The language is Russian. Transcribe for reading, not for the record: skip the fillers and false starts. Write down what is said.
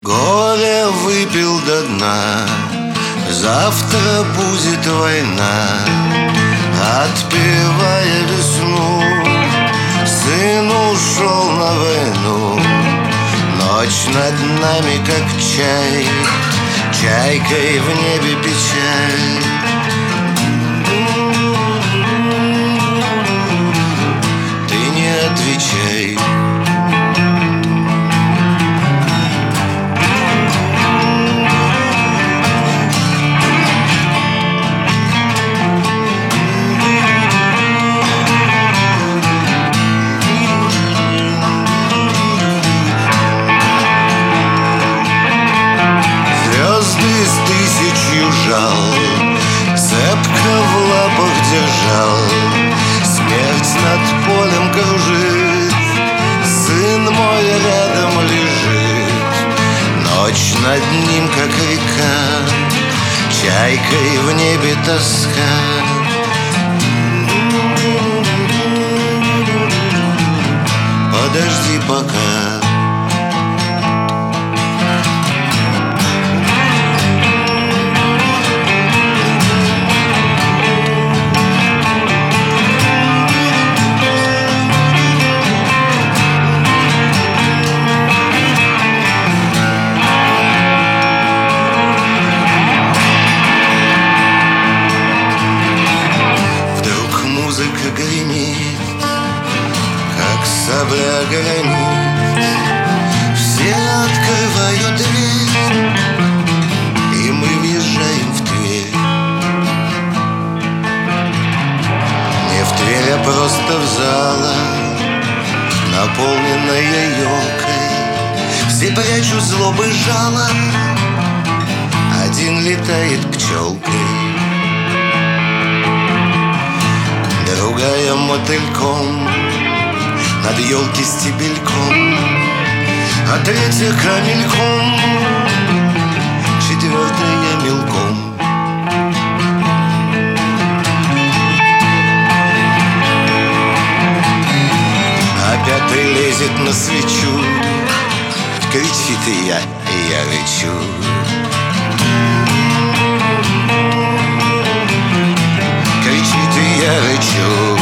Горе выпил до дна, завтра будет война. Отпевая весну, сын ушел на войну. Ночь над нами, как чай, чайкой в небе печаль. Ты не отвечай. Цепко в лапах держал, смерть над полем кружит, сын мой рядом лежит. Ночь над ним, как река, чайкой в небе тоска. Подожди пока. Музыка гремит, как сабля гранит. Все открывают дверь, и мы въезжаем в Тверь. Не в Тверь, а просто в зала, наполненная елкой. Все прячут злобы жало, один летает пчелкой, другая мотыльком над елки стебельком, а третья камельком, четвертая мелком. А пятый лезет на свечу, кричит и я рычу. Кричит и я рычу.